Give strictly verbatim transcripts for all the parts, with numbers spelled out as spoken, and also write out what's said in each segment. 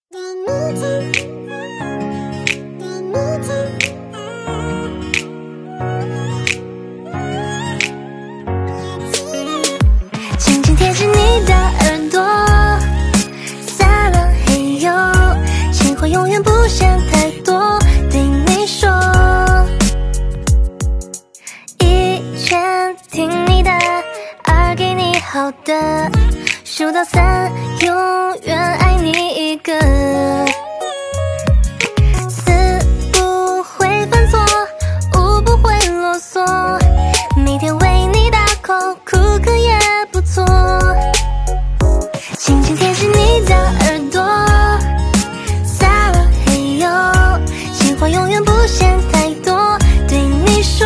轻轻贴近你的耳朵，撒了嘿呦，情话永远不嫌太多，对你说，一圈听你的，二给你好的，数到三，永远爱你一个。四不会犯错，五不会啰嗦，每天为你大口哭个也不错。轻轻贴近你的耳朵，撒了嘿呦，情话永远不嫌太多，对你说，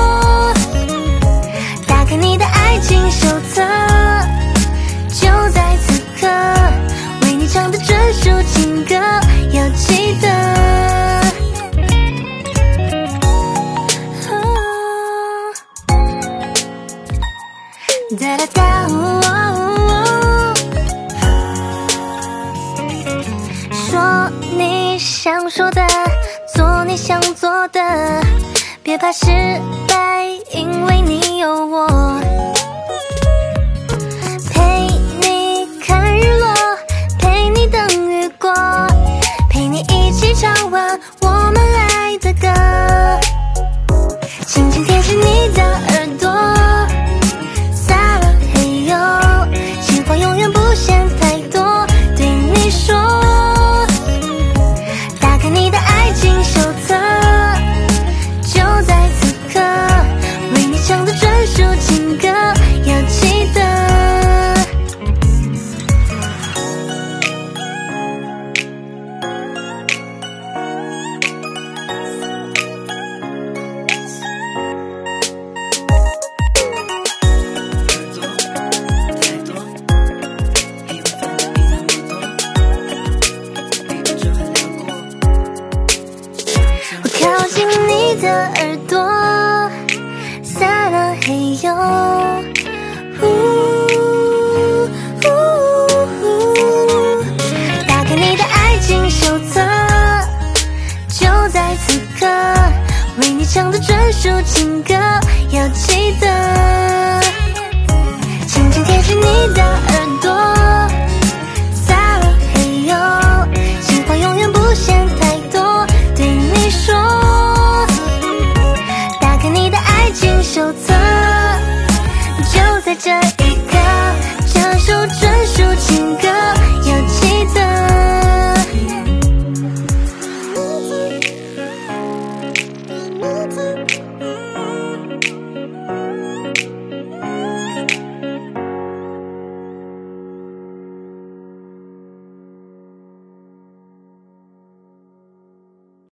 打开你的爱情手册，就在此刻，为你唱的专属情歌，要记得。哒哒哒，哦哦哦，说你想说的，做你想做的，别怕失败，因为你有我。陪你看日落，陪你等雨过，陪你一起唱完我们爱的歌。轻轻贴近你的耳朵，撒了嘿呦，情话永远不嫌太多，对你说，打开你的爱情手册，就在此刻，为你唱的专属情歌，要记得。我靠近你的耳朵，撒了嘿呦，呜呜，打开你的爱情手册，就在此刻，为你唱的专属情歌，要记得。